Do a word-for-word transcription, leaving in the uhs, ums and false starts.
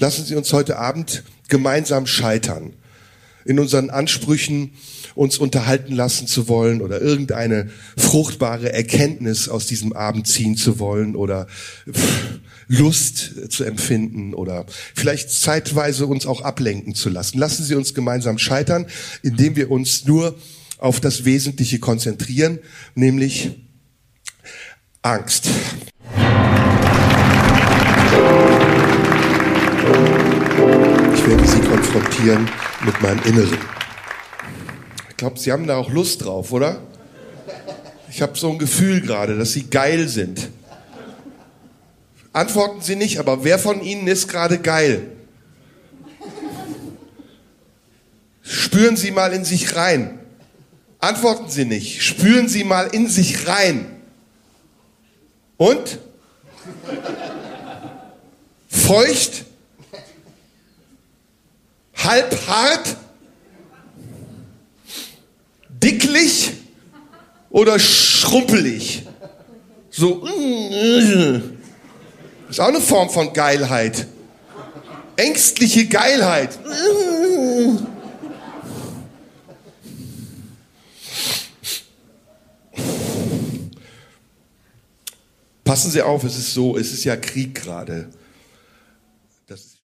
Lassen Sie uns heute Abend gemeinsam scheitern. In unseren Ansprüchen, uns unterhalten lassen zu wollen oder irgendeine fruchtbare Erkenntnis aus diesem Abend ziehen zu wollen oder Lust zu empfinden oder vielleicht zeitweise uns auch ablenken zu lassen. Lassen Sie uns gemeinsam scheitern, indem wir uns nur auf das Wesentliche konzentrieren, nämlich Angst. Ich werde Sie konfrontieren mit meinem Inneren. Ich glaube, Sie haben da auch Lust drauf, oder? Ich habe so ein Gefühl gerade, dass Sie geil sind. Antworten Sie nicht, aber wer von Ihnen ist gerade geil? Spüren Sie mal in sich rein. Antworten Sie nicht. Spüren Sie mal in sich rein. Und? Feucht? Halb hart? Dicklich? Oder schrumpelig? So. Ist auch eine Form von Geilheit. Ängstliche Geilheit. Passen Sie auf, es ist so, es ist ja Krieg gerade.